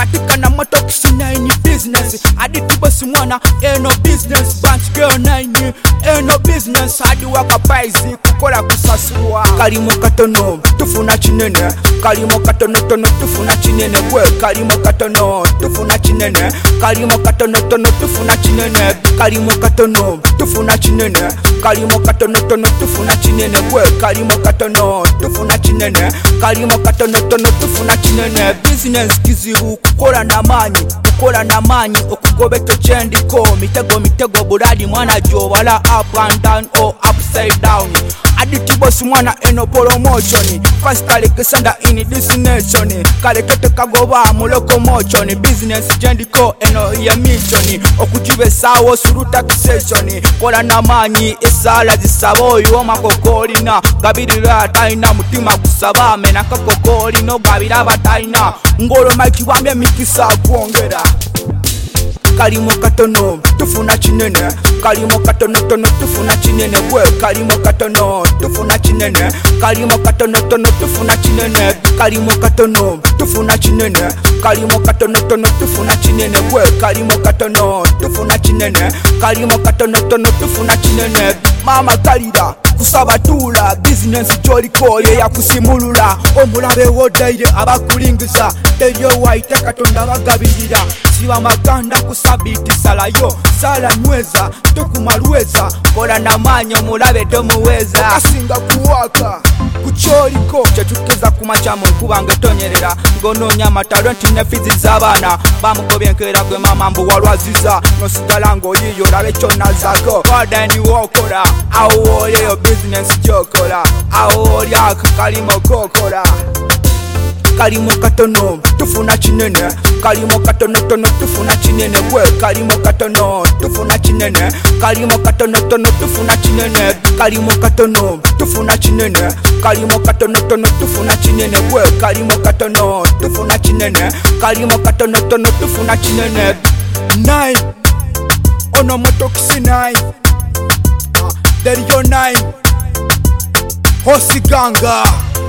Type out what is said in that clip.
patikana motokisi 9 business aditi bosi mwana eno business bunch girl 9 eno business adi wakapaizi kukola kusasulwa kalimo katono tufuna chinene kalimo katono tono tufuna chinene kwe kalimo katono tufuna chinene kalimo katono tono tufuna chinene kalimo katono tufuna chinene kalimo katono tono tufuna chinene kwe kalimo katono tufuna chinene kalimo katono tono tufuna chinene business kizibu kukola na manyi okugobeto chendiko mitego buladi mwana jowala up and down or upside down aditi bosi mwana eno promotion first alexander in destination kalekete kagoba mu locomotion business jendiko eno ya mission okujibe sawo suru taxation kola na manyi esala zisabo yo makokolina gabirira taina mutima kusaba mena kokolino gabira bataina ngolo maki wambye mikisa kuongera kalimo katono tufuna chinene kalimo katono tono tufuna chinene kwe kalimo katono tufuna chinene kalimo katono tono tufuna chinene kalimo katono tufuna chinene kalimo katono tono tufuna chinene kwe kalimo katono tufuna chinene kalimo katono tono tufuna chinene mama kalira kusaba tula business cholikole ya kusimulula omulabe wodaire abakulingiza teryo waite katonda bagabirira siba maganda kusabiti salayo sala nweza tokumalweza kola na manyo mulabe tomuweza kasinga kuwaka kucholiko chetukeza kumachamo kubange tonyerera ngononya matalenti ne fizi zabana bamugobyenkera gwe mama mbu walwaziza nosigala ngo yiyo labe chona zako kodani wokola awole yo business jokola awole akalimo kokola kalimo katono tufuna chinene kalimo katono tono tufuna chinene kwe kalimo katono tufuna chinene kalimo katono tono tufuna chinene kalimo katono tufuna chinene kalimo katono tono tufuna chinene kwe kalimo katono tufuna chinene kalimo katono tono tufuna chinene 9 ono motokisi 9 there you 9 hosiganga